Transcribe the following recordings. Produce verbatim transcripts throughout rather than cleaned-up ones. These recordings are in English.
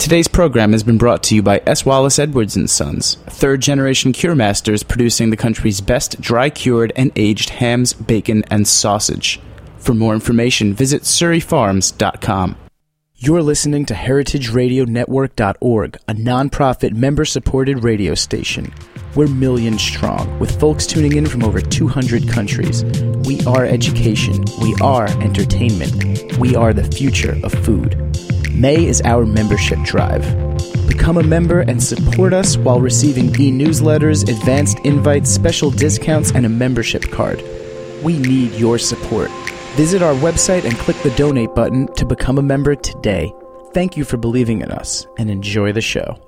Today's program has been brought to you by S. Wallace Edwards and Sons, third-generation cure masters producing the country's best dry-cured and aged hams, bacon, and sausage. For more information, visit surrey farms dot com. You're listening to heritage radio network dot org, a non-profit, member-supported radio station. We're millions strong, with folks tuning in from over two hundred countries. We are education. We are entertainment. We are the future of food. May is our membership drive. Become a member and support us while receiving e-newsletters, advanced invites, special discounts, and a membership card. We need your support. Visit our website and click the donate button to become a member today. Thank you for believing in us, and enjoy the show.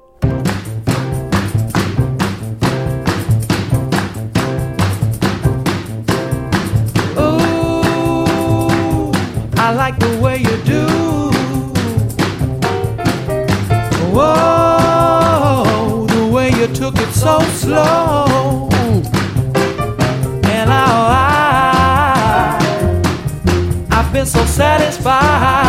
Oh, I like the way you do. Whoa, the way you took it so slow. And I, I, I've been so satisfied.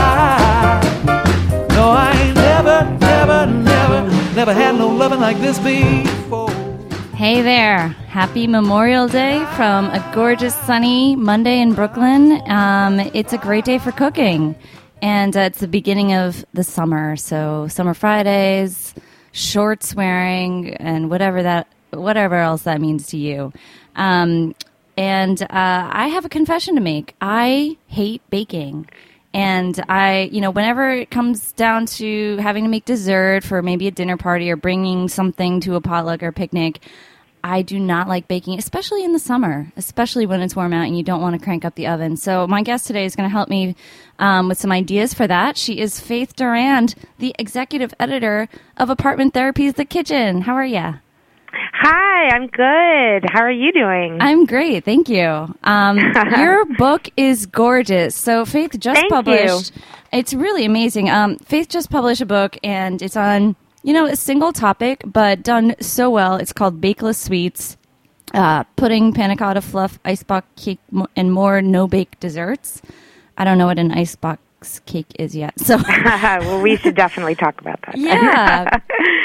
No, I ain't never, never, never, never had no loving like this before. Hey there. Happy Memorial Day from a gorgeous sunny Monday in Brooklyn. Um, it's a great day for cooking. And uh, it's the beginning of the summer, so summer Fridays, shorts wearing, and whatever that, whatever else that means to you. Um, and uh, I have a confession to make. I hate baking, and I, you know, whenever it comes down to having to make dessert for maybe a dinner party or bringing something to a potluck or picnic, I do not like baking, especially in the summer, especially when it's warm out and you don't want to crank up the oven. So my guest today is going to help me um, with some ideas for that. She is Faith Durand, the executive editor of Apartment Therapy's The Kitchen. How are you? Hi, I'm good. How are you doing? I'm great, thank you. Um, your book is gorgeous. So Faith just thank published. You. It's really amazing. Um, Faith just published a book, and it's on, you know, a single topic, but done so well. It's called Bakeless Sweets, uh, pudding, panna cotta, fluff, icebox cake, and more no-bake desserts. I don't know what an icebox cake is yet. So, well, we should definitely talk about that. Yeah.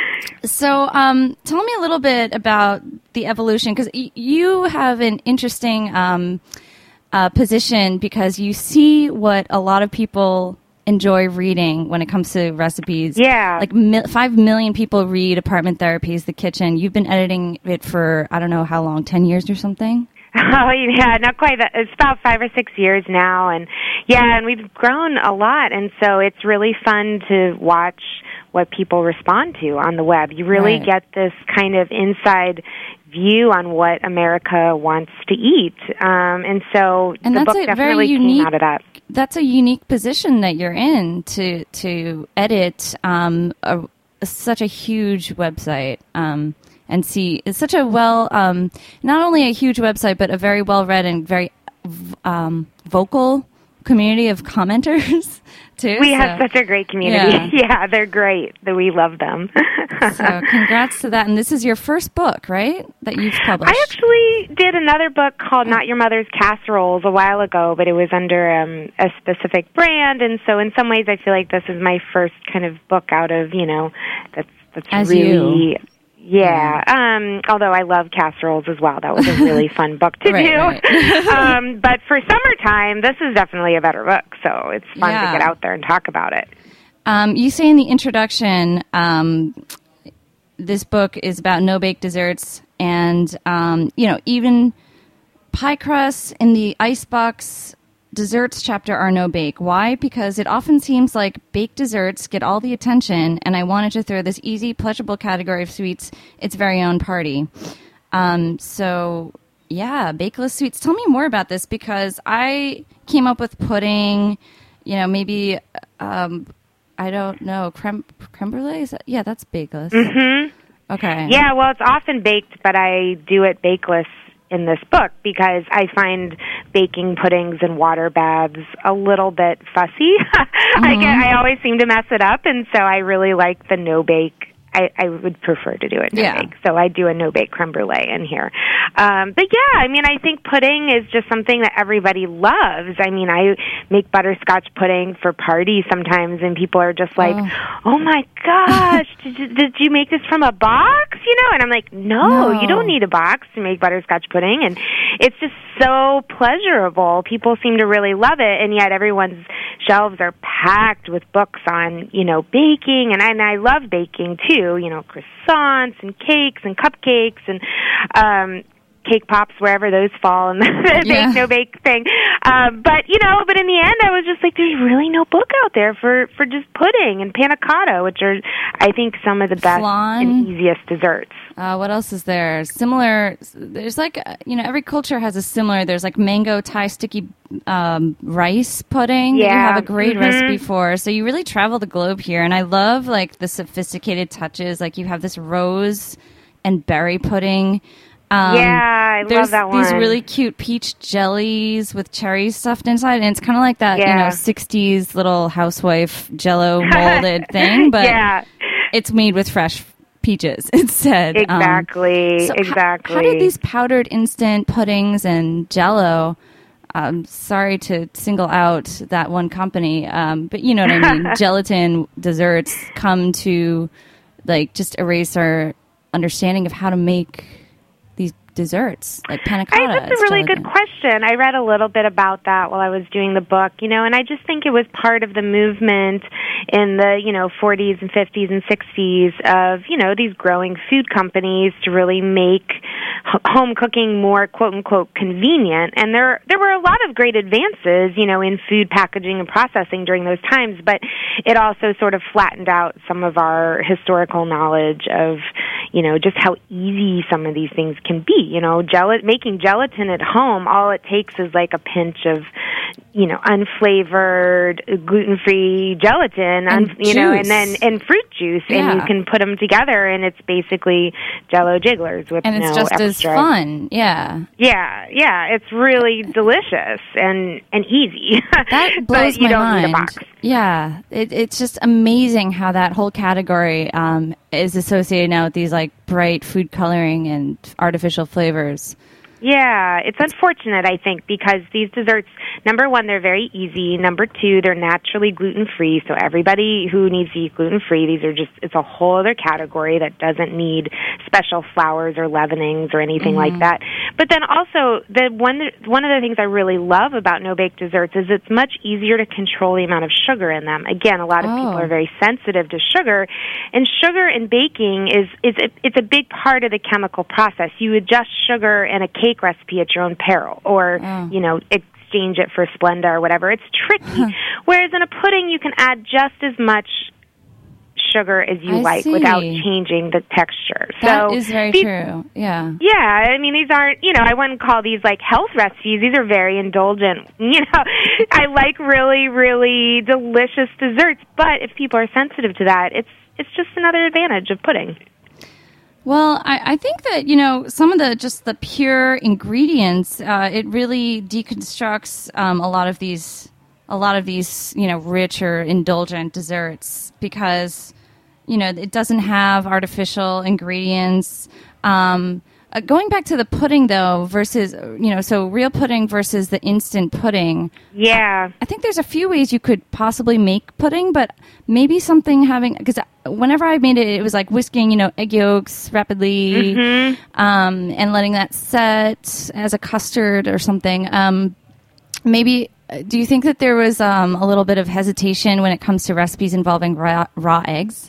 So um, tell me a little bit about the evolution, because y- you have an interesting um, uh, position because you see what a lot of people enjoy reading when it comes to recipes. Yeah. Like mi- five million people read Apartment Therapy's The Kitchen. You've been editing it for, I don't know how long, ten years or something? Oh, yeah, not quite that. It's about five or six years now. And, yeah, and we've grown a lot. And so it's really fun to watch what people respond to on the web. You really Right. get this kind of inside view on what America wants to eat. Um, and so and the that's book a definitely very unique, came out of that. That's a unique position that you're in to to edit um, a, a, such a huge website um, and see it's such a well, um, not only a huge website, but a very well read and very um, vocal community of commenters too. We so, have such a great community. Yeah. Yeah, they're great. We love them. So congrats to that. And this is your first book, right, that you've published? I actually did another book called Not Your Mother's Casseroles a while ago, but it was under um, a specific brand. And so in some ways I feel like this is my first kind of book out of, you know, that's, that's As really... you. Yeah, um, although I love casseroles as well. That was a really fun book to right, do. Right. um, but for summertime, this is definitely a better book, so it's fun Yeah. to get out there and talk about it. Um, you say in the introduction, um, this book is about no-bake desserts, and, um, you know, even pie crusts in the icebox desserts chapter are no-bake. Why? Because it often seems like baked desserts get all the attention, and I wanted to throw this easy, pleasurable category of sweets its very own party. Um, so, yeah, bakeless sweets. Tell me more about this, because I came up with pudding, you know, maybe, um, I don't know, creme, creme brulee? Is that, yeah, that's bakeless. Mm-hmm. Okay. Yeah, well, it's often baked, but I do it bakeless in this book because I find baking puddings and water baths a little bit fussy. Mm-hmm. I get, I always seem to mess it up, and so I really like the no-bake I, I would prefer to do it no Yeah. bake. So I do a no bake creme brulee in here. Um, but yeah, I mean, I think pudding is just something that everybody loves. I mean, I make butterscotch pudding for parties sometimes, and people are just like, Oh. "Oh my gosh, did, you- did you make this from a box?" You know, and I'm like, "No, No. you don't need a box to make butterscotch pudding." And it's just so pleasurable. People seem to really love it, and yet everyone's shelves are packed with books on, you know, baking, and I, and I love baking too, you know, croissants and cakes and cupcakes and um cake pops, wherever those fall in the Yeah. bake no bake thing. Um, but you know, but in the end, I was just like, there's really no book out there for for just pudding and panna cotta, which are, I think, some of the best Flan. and easiest desserts. Uh, what else is there? Similar, there's like, uh, you know, every culture has a similar, there's like mango Thai sticky um, rice pudding that you Yeah. have a great Mhm. recipe for. So you really travel the globe here. And I love like the sophisticated touches. Like you have this rose and berry pudding. Um, Yeah, I there's love that these one. really cute peach jellies with cherries stuffed inside. And it's kind of like that, you Yeah. know, sixties little housewife jello molded thing. But yeah, it's made with fresh peaches instead. Um, exactly, so ho- exactly. How, did these powdered instant puddings and Jello? Um, sorry to single out that one company, um, but you know what I mean. Gelatin desserts come to like just erase our understanding of how to make these desserts, like panna cotta. I, that's it's a really gelatin. good question. I read a little bit about that while I was doing the book, you know, and I just think it was part of the movement in the, you know, forties and fifties and sixties of, you know, these growing food companies to really make h- home cooking more quote-unquote convenient. And there there were a lot of great advances, you know, in food packaging and processing during those times, but it also sort of flattened out some of our historical knowledge of, you know, just how easy some of these things can be. You know, gel- making gelatin at home, all it takes is like a pinch of, you know, unflavored, gluten-free gelatin, And un- you know, and juice. then and fruit juice, Yeah. and you can put them together, and it's basically Jell-O jigglers with And it's no just extra. as fun. Yeah. Yeah, yeah, it's really delicious and and easy. That blows but you my don't mind. need a box. Yeah, it, it's just amazing how that whole category um, is associated now with these like bright food coloring and artificial flavors. Yeah, it's unfortunate, I think, because these desserts, number one, they're very easy. Number two, they're naturally gluten-free. So everybody who needs to eat gluten-free, these are just, it's a whole other category that doesn't need special flours or leavenings or anything Mm-hmm. like that. But then also, the one, one of the things I really love about no-bake desserts is it's much easier to control the amount of sugar in them. Again, a lot of Oh. people are very sensitive to sugar, and sugar in baking is, is a, it's a big part of the chemical process. You adjust sugar in a cake recipe at your own peril, or Oh. you know, exchange it for Splenda or whatever. It's tricky. Whereas in a pudding, you can add just as much sugar as you I like see. without changing the texture. That so is very these- true. Yeah. Yeah, I mean, these aren't, you know, I wouldn't call these like health recipes. These are very indulgent. You know, I like really, really delicious desserts, but if people are sensitive to that, it's it's just another advantage of pudding. Well, I, I think that, you know, some of the just the pure ingredients, uh, it really deconstructs um, a lot of these, a lot of these, you know, rich or indulgent desserts because, you know, it doesn't have artificial ingredients. Um, uh, going back to the pudding, though, versus, you know, so real pudding versus the instant pudding. Yeah. I think there's a few ways you could possibly make pudding, but maybe something having, because whenever I made it, it was like whisking, you know, egg yolks rapidly Mm-hmm. um, and letting that set as a custard or something. Um, maybe, uh, do you think that there was um, a little bit of hesitation when it comes to recipes involving raw, raw eggs?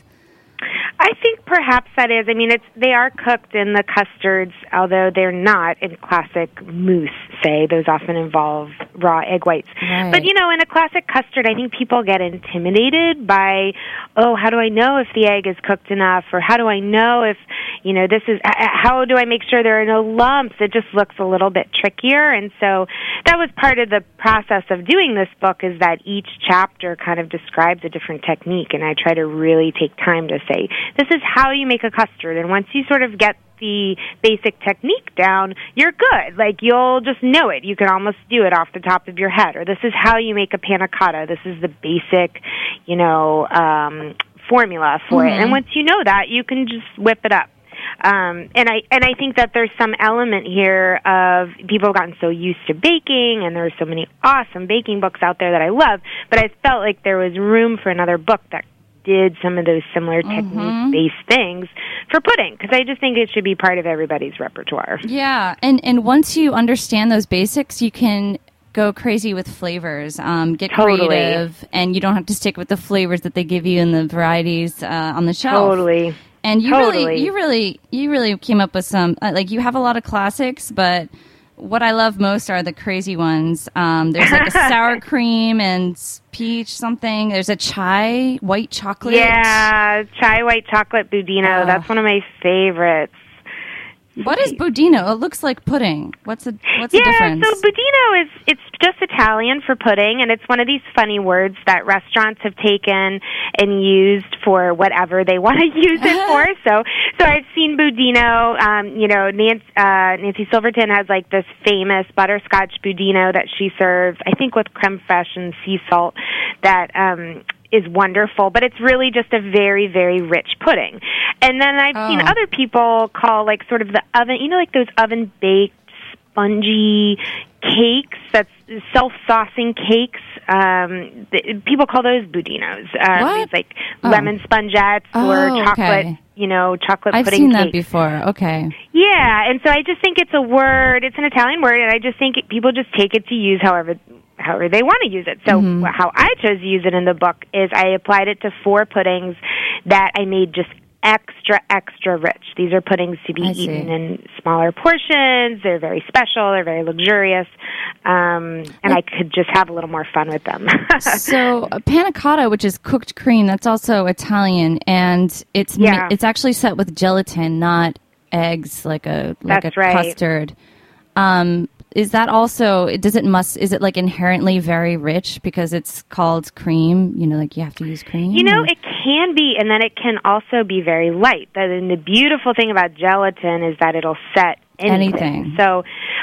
I think perhaps that is. I mean, it's they are cooked in the custards, although they're not in classic mousse, say. Those often involve raw egg whites. Right. But, you know, in a classic custard, I think people get intimidated by, oh, how do I know if the egg is cooked enough? Or how do I know if, you know, this is, how do I make sure there are no lumps? It just looks a little bit trickier. And so that was part of the process of doing this book, is that each chapter kind of describes a different technique. And I try to really take time to say, this is how you make a custard. And once you sort of get the basic technique down, you're good. Like, you'll just know it. You can almost do it off the top of your head. Or this is how you make a panna cotta. This is the basic, you know, um, formula for Mm-hmm. it. And once you know that, you can just whip it up. Um, and I and I think that there's some element here of people have gotten so used to baking, and there are so many awesome baking books out there that I love, but I felt like there was room for another book that did some of those similar Mm-hmm. technique-based things for pudding, because I just think it should be part of everybody's repertoire. Yeah, and, and once you understand those basics, you can go crazy with flavors, um, get Totally. creative, and you don't have to stick with the flavors that they give you in the varieties uh, on the shelf. Totally. And you Totally. really, you really, you really came up with some. Uh, like you have a lot of classics, but what I love most are the crazy ones. Um, there's like a sour cream and s- peach something. There's a chai white chocolate. Yeah, chai white chocolate budino. Oh. That's one of my favorites. What is budino? It looks like pudding. What's the what's yeah, the difference? so budino is it's just Italian for pudding, and it's one of these funny words that restaurants have taken and used for whatever they want to use it for. So, so I've seen budino. Um, you know, Nancy, uh, Nancy Silverton has like this famous butterscotch budino that she serves, I think with creme fraiche and sea salt. That um, is wonderful, but it's really just a very, very rich pudding. And then I've Oh. seen other people call like sort of the oven, you know, like those oven baked spongy cakes, that's self-saucing cakes. Um, th- people call those budinos. Um, What? It's like Oh. lemon spongettes or Oh, chocolate, okay. you know, chocolate I've pudding seen cakes. that before. Okay. Yeah, and so I just think it's a word, it's an Italian word, and I just think it, people just take it to use however however they want to use it. So Mm-hmm. wh- how I chose to use it in the book is I applied it to four puddings that I made just extra, extra rich. These are puddings to be I see. eaten in smaller portions. They're very special. They're very luxurious. Um, and I could just have a little more fun with them. So uh, panna cotta, which is cooked cream, that's also Italian, and it's ma- Yeah. it's actually set with gelatin, not eggs, like a like That's a right. custard. Um, is that also? Does it must? Is it like inherently very rich because it's called cream? You know, like you have to use cream. You know, or- it can be, and then it can also be very light. And the beautiful thing about gelatin is that it'll set anything. Anything. So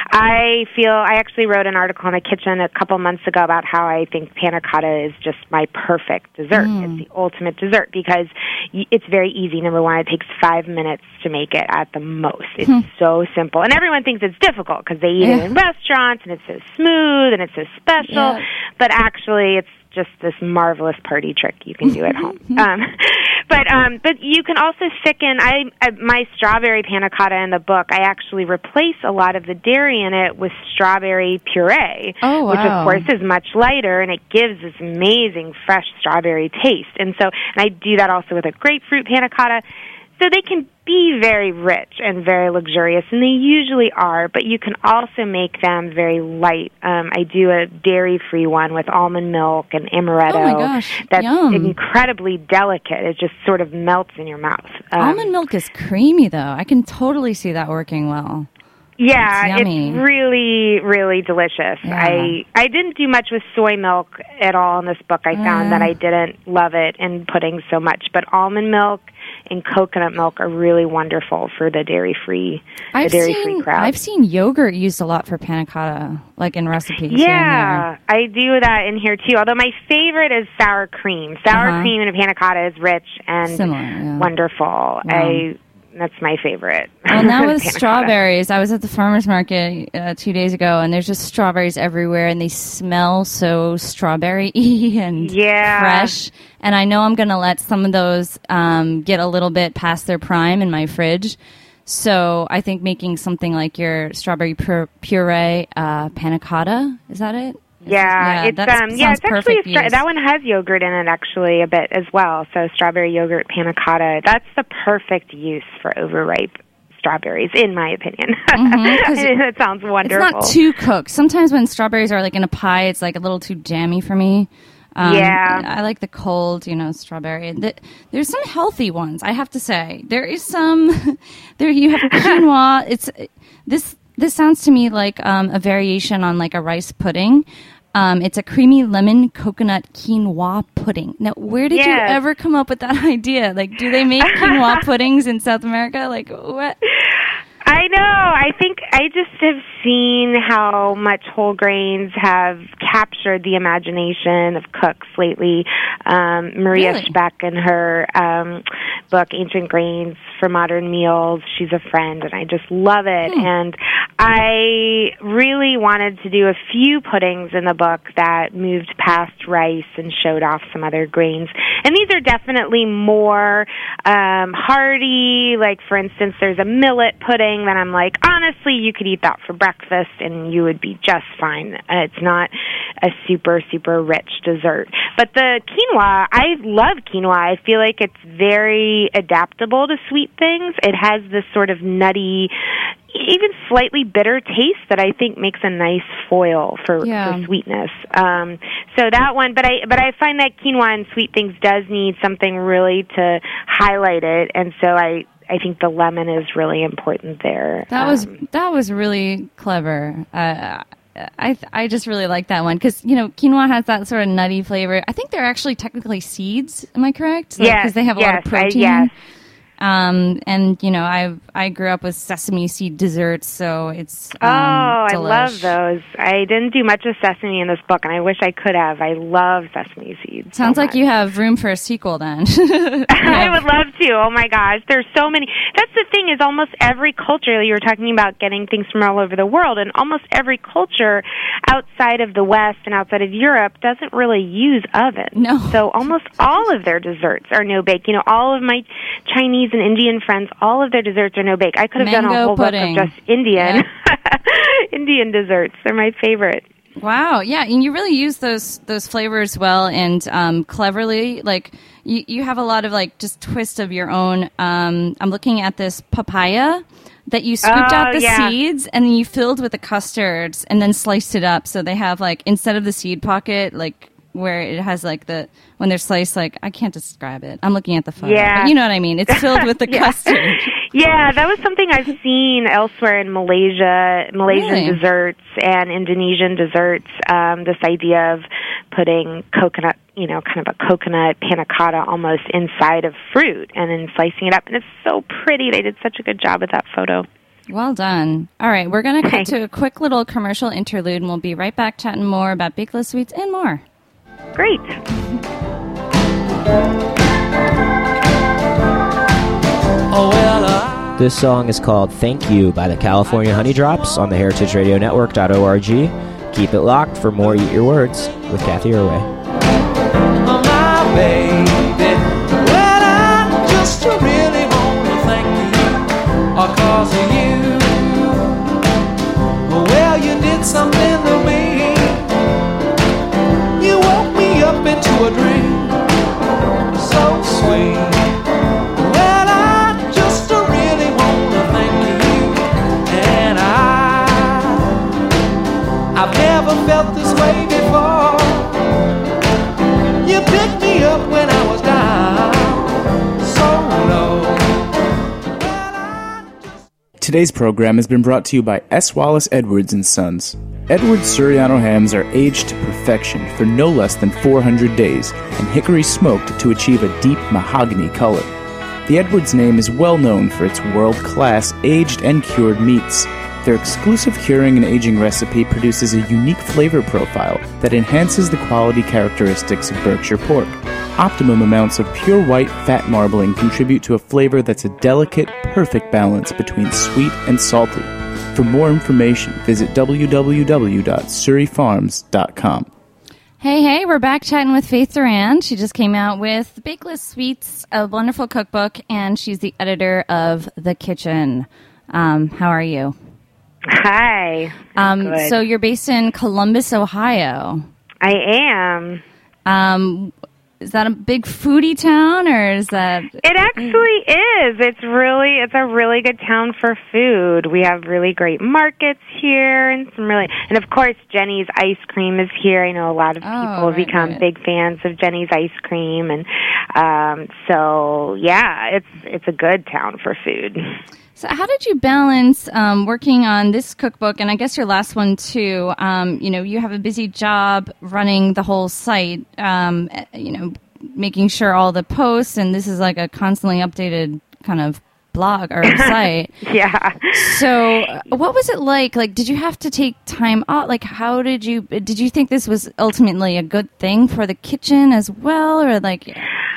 I feel, I actually wrote an article in the kitchen a couple months ago about how I think panna cotta is just my perfect dessert. Mm. It's the ultimate dessert because y- it's very easy. Number one, it takes five minutes to make it at the most. It's so simple. And everyone thinks it's difficult because they eat Yeah. it in restaurants and it's so smooth and it's so special. Yeah. But actually, it's just this marvelous party trick you can do at home. Um, but um, but you can also thicken. I, I my strawberry panna cotta in the book. I actually replace a lot of the dairy in it with strawberry puree, Oh, which wow. of course is much lighter, and it gives this amazing fresh strawberry taste. And so, and I do that also with a grapefruit panna cotta. So they can be very rich and very luxurious, and they usually are, but you can also make them very light. Um, I do a dairy-free one with almond milk and amaretto. Oh, my gosh. That's Yum. incredibly delicate. It just sort of melts in your mouth. Um, almond milk is creamy, though. I can totally see that working well. Yeah, It's yummy. it's really, really delicious. Yeah. I I didn't do much with soy milk at all in this book. I found Uh. that I didn't love it in pudding so much, but almond milk and coconut milk are really wonderful for the dairy-free, the I've dairy-free seen crowd. I've seen yogurt used a lot for panna cotta, like in recipes. here and Yeah, I do that in here too. Although my favorite is sour cream. Sour Uh-huh. cream in a panna cotta is rich and Similar, yeah. wonderful. I that's my favorite. Well, now with Panna cotta. strawberries, I was at the farmer's market uh, two days ago, and there's just strawberries everywhere, and they smell so strawberry-y and Yeah. fresh. And I know I'm going to let some of those um, get a little bit past their prime in my fridge. So I think making something like your strawberry pur- puree uh, panna cotta, is that it? Yeah, it's that's- um sounds yeah, it's actually perfect a stra- use. that one has yogurt in it actually a bit as well. So strawberry yogurt panna cotta. That's the perfect use for overripe strawberries, in my opinion. Mhm, 'cause it sounds wonderful. It's not too cooked. Sometimes when strawberries are like in a pie, it's like a little too jammy for me. Um, Yeah. I like the cold, you know, strawberry. The, there's some healthy ones, I have to say. There is some. There you have quinoa. It's this. This sounds to me like um, a variation on like a rice pudding. Um, it's a creamy lemon coconut quinoa pudding. Now, where did you Yes. ever come up with that idea? Like, do they make quinoa puddings in South America? Like, what? I I know. I think I just have seen how much whole grains have captured the imagination of cooks lately. Um, Maria Really? Speck in her um, book, Ancient Grains for Modern Meals, she's a friend, and I just love it. Hmm. And I really wanted to do a few puddings in the book that moved past rice and showed off some other grains. And these are definitely more um, hearty. Like, for instance, there's a millet pudding that I'm like, honestly, you could eat that for breakfast and you would be just fine. Uh, It's not a super, super rich dessert. But the quinoa, I love quinoa. I feel like it's very adaptable to sweet things. It has this sort of nutty, even slightly bitter taste that I think makes a nice foil for, Yeah. for sweetness. Um, so that one, but I but I find that quinoa and sweet things does need something really to highlight it, and so I I think the lemon is really important there. That was Um, that was really clever. Uh, I I just really like that one because you know quinoa has that sort of nutty flavor. I think they're actually technically seeds. Am I correct? Yes, because they have a lot of yes, I- protein. yes. Um, and you know, I I grew up with sesame seed desserts, so it's um, Oh, I delish. love those. I didn't do much of sesame in this book, and I wish I could have. I love sesame seeds. Sounds so like much. you have room for a sequel then. I would love to. Oh my gosh, there's so many. That's the thing is almost every culture, you were talking about getting things from all over the world, and almost every culture outside of the West and outside of Europe doesn't really use ovens. No. So almost all of their desserts are no-bake. You know, all of my Chinese and Indian friends, all of their desserts are no-bake. I could have done a Mango whole pudding. book of just Indian. Indian desserts. They're my favorite. Wow, yeah, and you really use those those flavors well and um, cleverly. Like you, you have a lot of like just twist of your own. Um, I'm looking at this papaya that you scooped Oh, out the yeah. seeds and then you filled with the custards and then sliced it up. So they have like instead of the seed pocket, like where it has like the when they're sliced. Like I can't describe it. I'm looking at the photo, Yeah. but you know what I mean. It's filled with the Yeah. custard. Yeah, that was something I've seen elsewhere in Malaysia, Malaysian Really? desserts and Indonesian desserts. Um, this idea of putting coconut, you know, kind of a coconut panna cotta almost inside of fruit and then slicing it up. And it's so pretty. They did such a good job with that photo. Well done. All right, we're going to cut to a quick little commercial interlude, and we'll be right back chatting more about Bakeless Sweets and more. Great. Oh, well, I... This song is called Thank You by the California Honey Drops on the heritage radio network dot org. Keep it locked for more Eat Your Words with Kathy Irway. Oh, my baby. Well, I just really want to thank you, all 'cause of you. Well, you did something to me. You woke me up into a dream so sweet. Well, I just really want to thank you, and I, I've never felt this way before. You picked me up when I was down, so low. Well, I just... Today's program has been brought to you by S. Wallace Edwards and Sons. Edwards Suriano hams are aged to perfection for no less than four hundred days and hickory smoked to achieve a deep mahogany color. The Edwards name is well known for its world-class aged and cured meats. Their exclusive curing and aging recipe produces a unique flavor profile that enhances the quality characteristics of Berkshire pork. Optimum amounts of pure white fat marbling contribute to a flavor that's a delicate, perfect balance between sweet and salty. For more information, visit w w w dot surrey farms dot com. Hey, hey, we're back chatting with Faith Durand. She just came out with Bakeless Sweets, a wonderful cookbook, and she's the editor of The Kitchen. Um, how are you? Hi. Um, Good. so you're based in Columbus, Ohio. I am. Um, is that a big foodie town, or is that... It actually is. It's really, it's a really good town for food. We have really great markets here, and some really, and of course, Jenny's ice cream is here. I know a lot of people Oh, have right, become right. big fans of Jenny's ice cream, and um, so yeah, it's it's a good town for food. So how did you balance um, working on this cookbook, and I guess your last one too? Um, you know, you have a busy job running the whole site, um, you know, making sure all the posts, and this is like a constantly updated kind of blog or site. Yeah. So, uh, what was it like? Like, did you have to take time off? Like, how did you? Did you think this was ultimately a good thing for the kitchen as well, or like?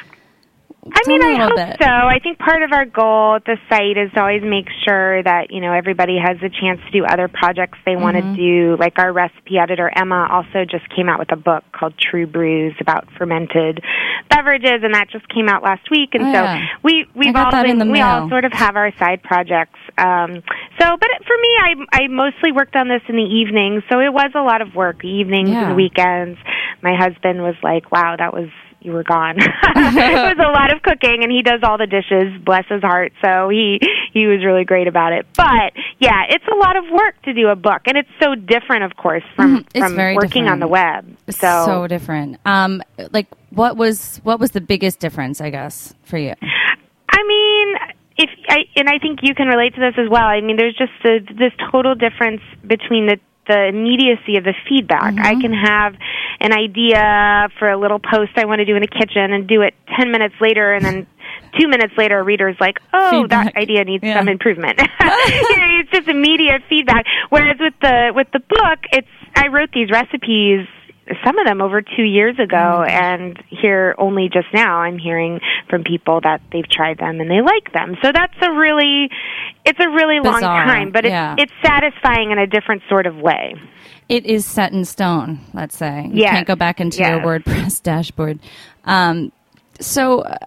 I mean, me a I little hope bit. so. I think part of our goal at the site is to always make sure that, you know, everybody has a chance to do other projects they want to Mm-hmm. do. Like our recipe editor, Emma, also just came out with a book called True Brews about fermented beverages, and that just came out last week. And Oh, so yeah. we, we've got all that in been, the we all mail. sort of have our side projects. Um, so, but for me, I, I mostly worked on this in the evenings, so it was a lot of work, evenings Yeah. and weekends. My husband was like, wow, that was, you were gone. It was a lot of cooking, and he does all the dishes, bless his heart, so he he was really great about it. But, yeah, it's a lot of work to do a book, and it's so different, of course, from, Mhm. It's from very working different. on the web. So, So different. Um, like, what was what was the biggest difference, I guess, for you? I mean, if I, and I think you can relate to this as well. I mean, there's just a, this total difference between the the immediacy of the feedback. Mm-hmm. I can have an idea for a little post I want to do in the kitchen and do it ten minutes later, and then two minutes later a reader's like, oh, Feedback. that idea needs Yeah. some improvement. You know, it's just immediate feedback. Whereas with the with the book, it's I wrote these recipes, some of them over two years ago, Mm-hmm. and here only just now I'm hearing from people that they've tried them and they like them. So that's a really, it's a really long Bizarre, time, but it's, yeah. it's satisfying in a different sort of way. It is set in stone, let's say. You Yes. can't go back into your Yes. WordPress dashboard. Um, so, uh,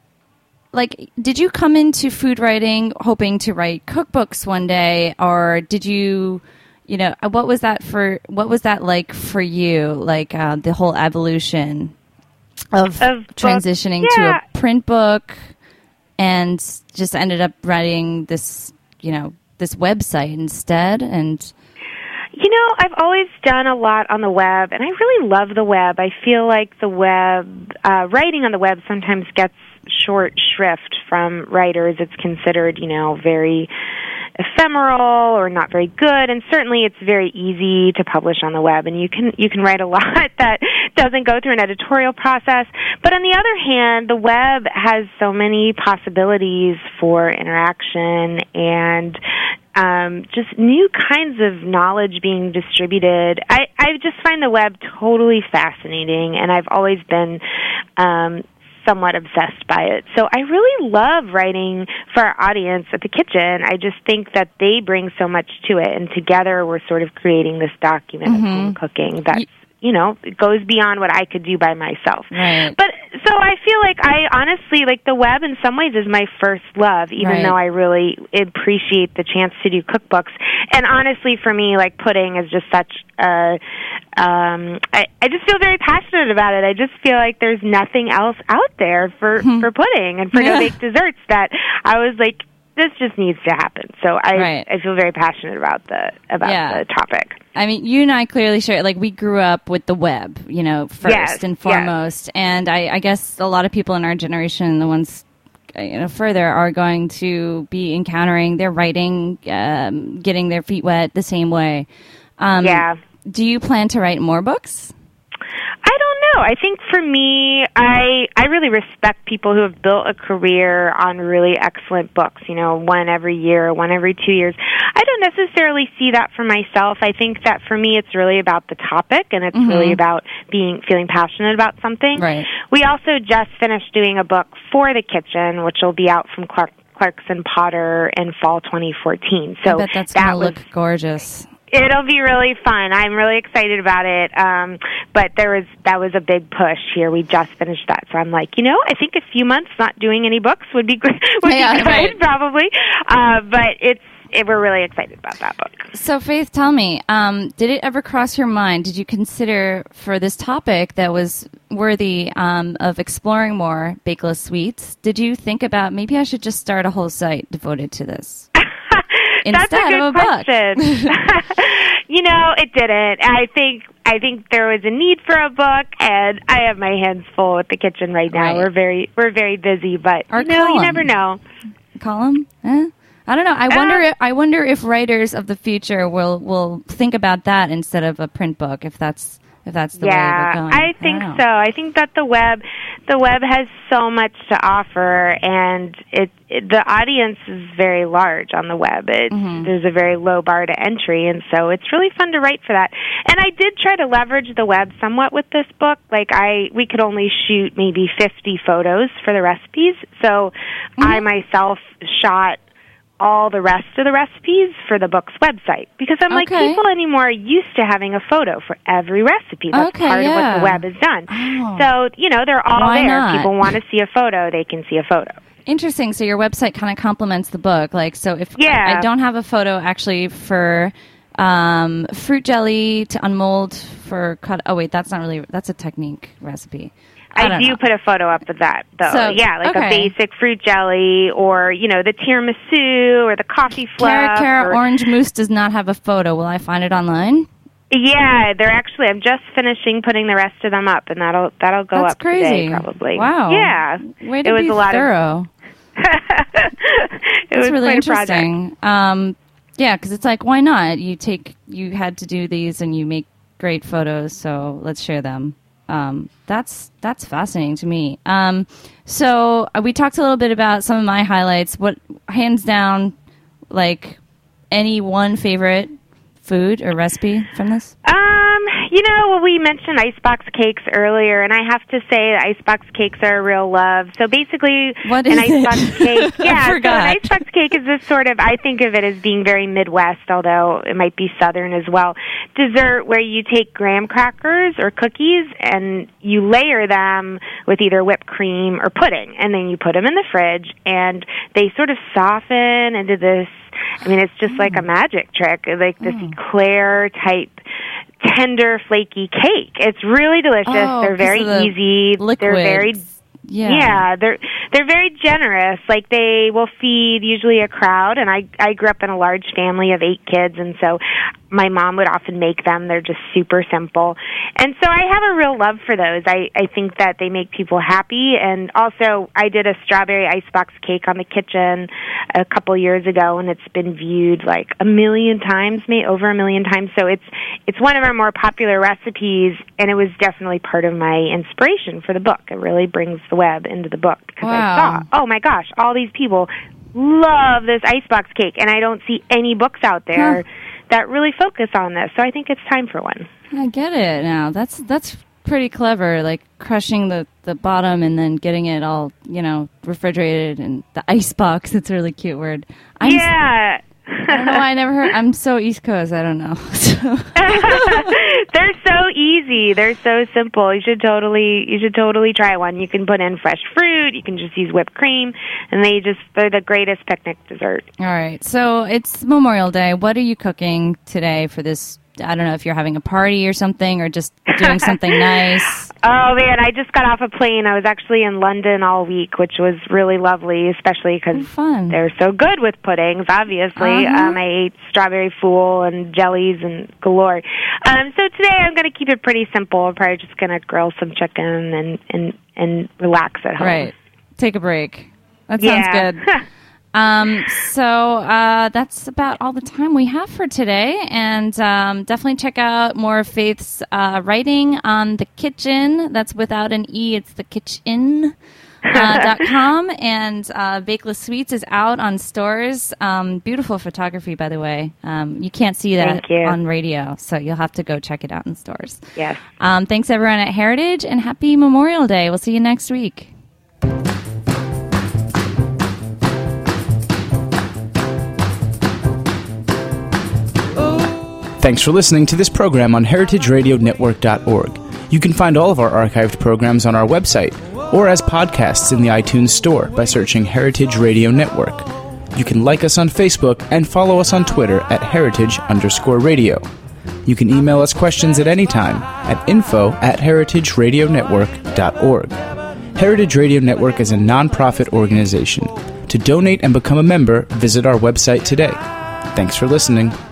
like, did you come into food writing hoping to write cookbooks one day, or did you, you know, uh, what was that for? What was that like for you? Like uh, the whole evolution of, Of book- transitioning yeah. to a print book, and just ended up writing this, you know, this website instead, and. You know, I've always done a lot on the web, and I really love the web. I feel like the web, uh, writing on the web sometimes gets short shrift from writers. It's considered, you know, very ephemeral or not very good, and certainly it's very easy to publish on the web, and you can you can write a lot that doesn't go through an editorial process. But on the other hand, the web has so many possibilities for interaction and um, just new kinds of knowledge being distributed. I, I just find the web totally fascinating, and I've always been um, somewhat obsessed by it. So I really love writing for our audience at the kitchen. I just think that they bring so much to it, and together we're sort of creating this document of home cooking that's, you know, it goes beyond what I could do by myself. Right. But so I feel like I honestly, like the web in some ways is my first love, even Right. though I really appreciate the chance to do cookbooks. And honestly, for me, like pudding is just such a, um, I, I just feel very passionate about it. I just feel like there's nothing else out there for, for pudding and for Yeah. no-bake desserts that I was like, this just needs to happen. So I, Right. I feel very passionate about the, about Yeah. the topic. I mean, you and I clearly share, like, we grew up with the web, you know, first Yes, and yes. foremost. And I, I guess a lot of people in our generation, the ones, uh, you know, further, are going to be encountering their writing, um, getting their feet wet the same way. Um, Yeah. Do you plan to write more books? I don't know. I think for me, I I really respect people who have built a career on really excellent books, you know, one every year, one every two years. I don't necessarily see that for myself. I think that for me it's really about the topic, and it's really about being feeling passionate about something. Right. We also just finished doing a book for the kitchen, which will be out from Clark Clarkson Potter in fall twenty fourteen. So I bet that's that going to was look gorgeous. It'll be really fun. I'm really excited about it. Um, but there was that was a big push here. We just finished that, so I'm like, you know, I think a few months not doing any books would be good. Would Yeah, be good, right. probably. Uh, but it's it, we're really excited about that book. So, Faith, tell me, um, did it ever cross your mind? Did you consider for this topic that was worthy um, of exploring more bakeless sweets? Did you think about maybe I should just start a whole site devoted to this? That's a Instead good of a book. question. You know, it didn't. I think I think there was a need for a book, and I have my hands full with the kitchen right now. Right. We're very we're very busy, but Or you know, you column. never know. Column? Eh? I don't know. I wonder. Uh, If, I wonder if writers of the future will will think about that instead of a print book. If that's if that's the yeah, way we're going. I think I so. I think that the web, the web has so much to offer, and it, it the audience is very large on the web. It, mm-hmm. There's a very low bar to entry, and so it's really fun to write for that. And I did try to leverage the web somewhat with this book. Like I, we could only shoot maybe fifty photos for the recipes, so mm-hmm. I myself shot all the rest of the recipes for the book's website, because I'm like, okay. people anymore are used to having a photo for every recipe. That's okay, part yeah. of what the web has done. Oh. So, you know, they're all Why there. not? People want to see a photo, they can see a photo. Interesting. So your website kind of complements the book. Like, so if Yeah. I, I don't have a photo actually for um, fruit jelly to unmold for cut. Oh wait, that's not really. That's a technique recipe. I, I, do know. put a photo up of that, though. So, yeah, like okay. a basic fruit jelly, or, you know, the tiramisu, or the coffee fluff. Cara Cara or, Orange Mousse does not have a photo. Will I find it online? Yeah, they're actually. I'm just finishing putting the rest of them up, and that'll that'll go That's up crazy. today, probably. Wow. Yeah. Way to it was be a lot thorough. Of, it That's was really quite a project. interesting. Um, yeah, because it's like, why not? You take, you had to do these, and you make great photos, so let's share them. Um, that's that's fascinating to me. Um, so uh, we talked a little bit about some of my highlights. What, hands down, like any one favorite food or recipe from this? Um, you know, well, we mentioned icebox cakes earlier, and I have to say that icebox cakes are a real love. So basically, What an is it? icebox cake, yeah, I so forgot. an icebox cake is this sort of, I think of it as being very Midwest, although it might be Southern as well, dessert where you take graham crackers or cookies and you layer them with either whipped cream or pudding, and then you put them in the fridge, and they sort of soften into this, I mean, it's just like a magic trick, like this eclair type, tender, flaky cake. It's really delicious. Oh, they're very 'cause of the easy. liquids. They're very Yeah. yeah, they're they're very generous. Like they will feed usually a crowd, and I I grew up in a large family of eight kids, and so my mom would often make them. They're just super simple. And so I have a real love for those. I, I think that they make people happy. And also, I did a strawberry icebox cake on the kitchen a couple years ago, and it's been viewed like a million times, maybe over a million times. So it's it's one of our more popular recipes, and it was definitely part of my inspiration for the book. It really brings the web into the book, because Wow. I saw, oh my gosh, all these people love this icebox cake, and I don't see any books out there Huh. that really focus on this. So I think it's time for one. I get it now. That's that's pretty clever, like crushing the, the bottom and then getting it all, you know, refrigerated, and the ice box. It's a really cute word. I'm yeah. I don't know why I never heard. I'm so East Coast. I don't know. They're so easy. They're so simple. You should totally, you should totally try one. You can put in fresh fruit. You can just use whipped cream, and they just they're the greatest picnic dessert. All right. So it's Memorial Day. What are you cooking today for this? I don't know if you're having a party or something, or just doing something nice. Oh man, I just got off a plane. I was actually in London all week, which was really lovely, especially Oh, because fun. they're so good with puddings. Obviously, Uh-huh. um, I ate strawberry fool and jellies and galore. Um, so today I'm going to keep it pretty simple. I'm probably just going to grill some chicken and and and relax at home. Right. Take a break. That sounds Yeah. good. Um, so uh, that's about all the time we have for today, and um, definitely check out more of Faith's uh, writing on The Kitchen. That's without an E. It's the kitchen. Uh, dot com, and uh, Bakeless Sweets is out on stores. Um, beautiful photography, by the way. Um, you can't see that Thank you. on radio, so you'll have to go check it out in stores. Yes. Um, thanks, everyone at Heritage, and happy Memorial Day. We'll see you next week. Thanks for listening to this program on heritage radio network dot org. You can find all of our archived programs on our website or as podcasts in the iTunes Store by searching Heritage Radio Network. You can like us on Facebook and follow us on Twitter at heritage underscore radio. You can email us questions at any time at info at heritage radio network dot org. Heritage Radio Network is a non-profit organization. To donate and become a member, visit our website today. Thanks for listening.